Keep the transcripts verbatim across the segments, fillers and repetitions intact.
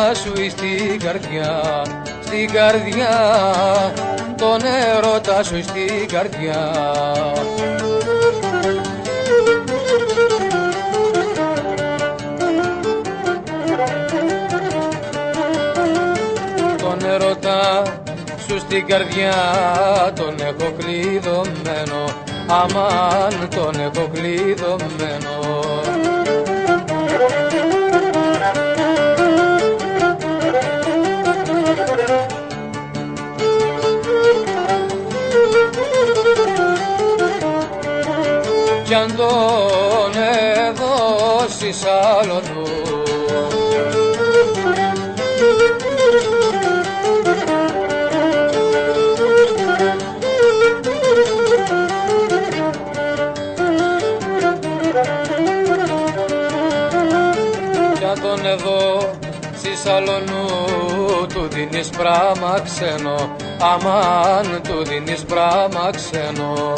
έρωτα σου στην καρδιά, στην καρδιά, τον έρωτα σου στην καρδιά. Τον έρωτα σου στην καρδιά τον έχω κλειδωμένο, αμάν τον έχω κλειδωμένο. Κι αν τον έδωσεις άλλον μου, κι αν τον έδωσεις άλλον μου, του δίνεις πράμα ξένο, αμάν του δίνεις πράμα ξένο.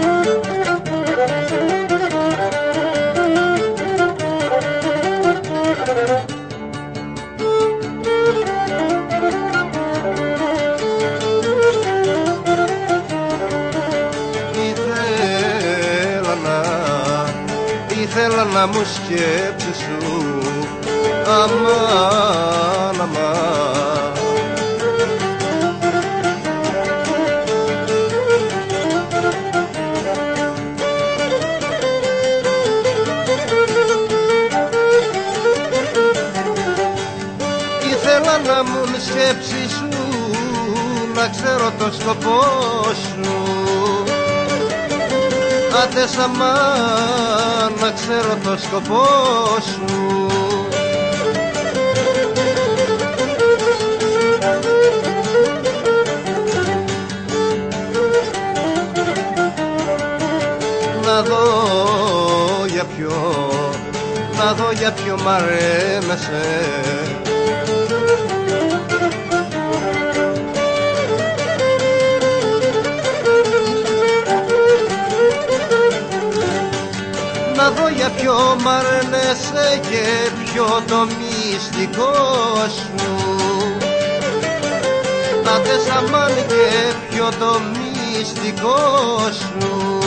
Ήθελα να, ήθελα να μου σκέψεις σου, αμάν, αμάν. Ήθελα να μου σκέψεις σου, να ξέρω το σκοπό σου, άντε αμάν, να ξέρω το σκοπό σου. Να δω για ποιο, να δω για ποιο μ' αρέμεσαι, να δω για ποιο μ' αρνέσαι και ποιο το μυστικό σου, άντε αμάν και ποιο το μυστικό σου.